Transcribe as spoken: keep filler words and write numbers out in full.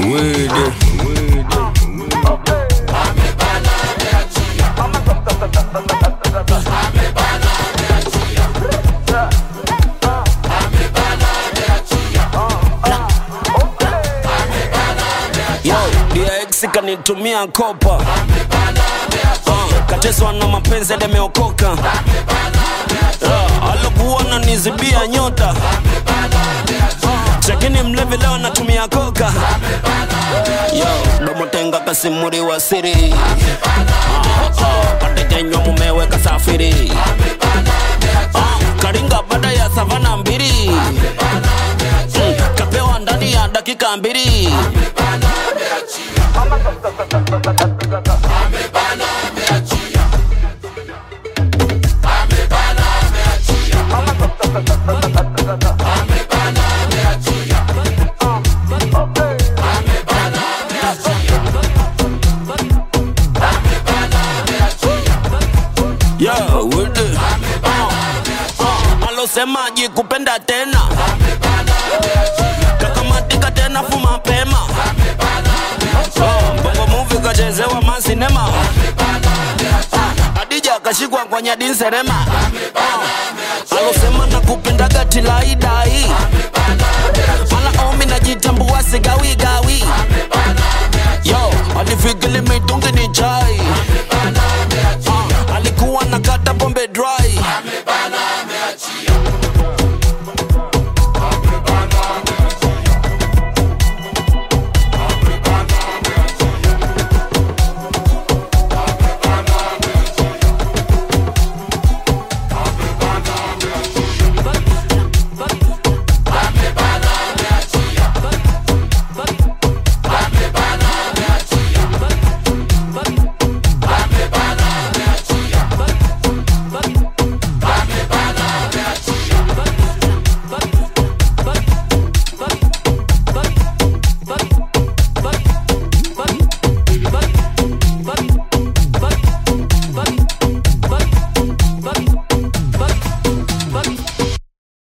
Weed. Kanitumia kopa uh, kateswa na mapenzi demeokoka uh, alokuwa na nizibia nyota uh, chakini mlevi leo natumia koka yo domo tenga kasimuri wa siri katekenywa uh, uh, mumewe kasafiri uh, karinga bada ya savana mbiri mm, kapewa ndani ya dakika mbiri Yo, with it. Uh, uh, alosemaji kupenda tena kakamatika tena fuma pema bongo movie kachezewa masinema Adija kashikwa kwa nyadin serema Alosema na kupenda gati laidai Mala omi na jita